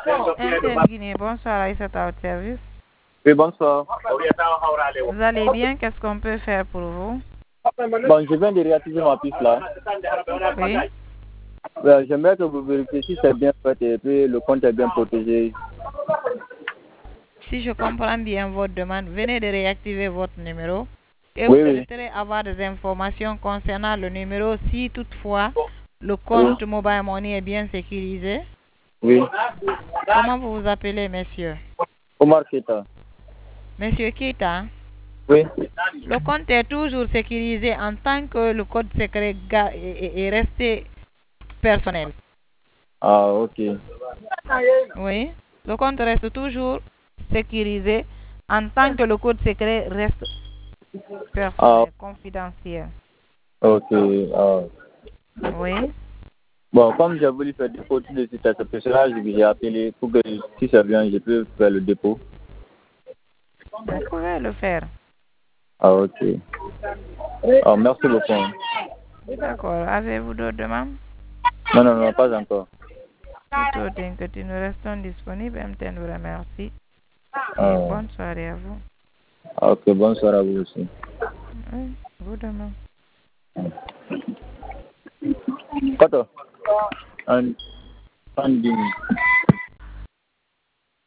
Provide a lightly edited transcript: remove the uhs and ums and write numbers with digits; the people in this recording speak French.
MTN Guinée, bonsoir Aïssata au service. Oui, bonsoir. Vous allez bien? Qu'est-ce qu'on peut faire pour vous? Bon, je viens de réactiver ma piste là. Oui. J'aimerais que vous vérifiez si c'est bien fait et puis le compte est bien protégé. Si je comprends bien votre demande, venez de réactiver votre numéro et Oui, vous oui. souhaiterez avoir des informations concernant le numéro si toutefois le compte Mobile Money est bien sécurisé. Oui. Comment vous vous appelez, monsieur? Omar Keta. Monsieur Kita, Oui. le compte est toujours sécurisé en tant que le code secret est resté personnel. Ah, ok. Oui. Le compte reste toujours sécurisé en tant que le code secret reste Ah, personnel, confidentiel. ok. Ah. Oui. Bon, comme j'ai voulu faire dépôt tout de suite, c'est pour cela que j'ai appelé pour que si c'est bien, je peux faire le dépôt. Vous pouvez le faire. Ah, ok. Ah, merci beaucoup. D'accord. Avez-vous d'autres demandes? Non, non, non, pas encore. Plutôt bien que nous restons disponibles. MTN vous remercie. Et Ah, bonne soirée à vous. ok, bonsoir à vous aussi. Oui, vous demain. Kato, and funding.